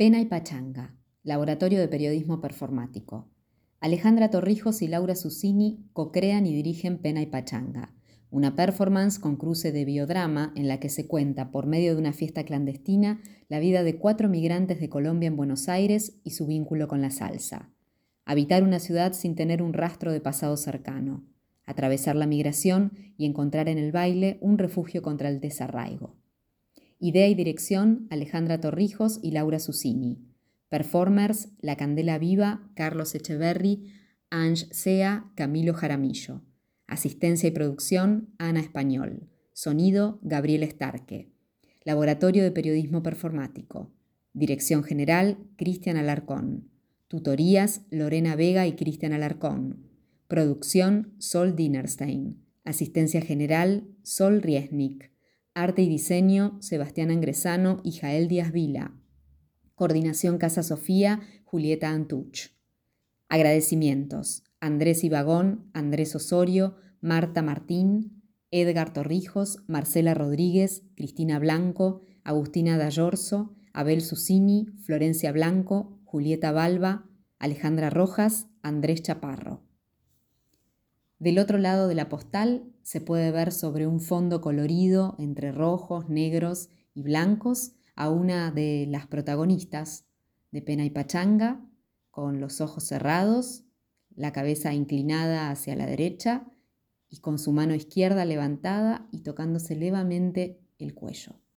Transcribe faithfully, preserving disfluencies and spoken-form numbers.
Pena y Pachanga, Laboratorio de Periodismo Performático. Alejandra Torrijos y Laura Susini co-crean y dirigen Pena y Pachanga, una performance con cruce de biodrama en la que se cuenta, por medio de una fiesta clandestina, la vida de cuatro migrantes de Colombia en Buenos Aires y su vínculo con la salsa. Habitar una ciudad sin tener un rastro de pasado cercano. Atravesar la migración y encontrar en el baile un refugio contra el desarraigo. Idea y dirección, Alejandra Torrijos y Laura Susini. Performers, La Candela Viva, Carlos Echeverry, Ange Sea, Camilo Jaramillo. Asistencia y producción, Ana Español. Sonido, Gabriel Starque. Laboratorio de Periodismo Performático. Dirección General, Cristian Alarcón. Tutorías, Lorena Vega y Cristian Alarcón. Producción, Sol Dinerstein. Asistencia General, Sol Riesnik. Arte y diseño, Sebastián Angresano y Jael Díaz Vila. Coordinación Casa Sofía, Julieta Antuch. Agradecimientos: Andrés Ibagón, Andrés Osorio, Marta Martín, Edgar Torrijos, Marcela Rodríguez, Cristina Blanco, Agustina Dallorzo, Abel Susini, Florencia Blanco, Julieta Balba, Alejandra Rojas, Andrés Chaparro. Del otro lado de la postal se puede ver sobre un fondo colorido entre rojos, negros y blancos a una de las protagonistas de Pena y Pachanga, con los ojos cerrados, la cabeza inclinada hacia la derecha y con su mano izquierda levantada y tocándose levemente el cuello.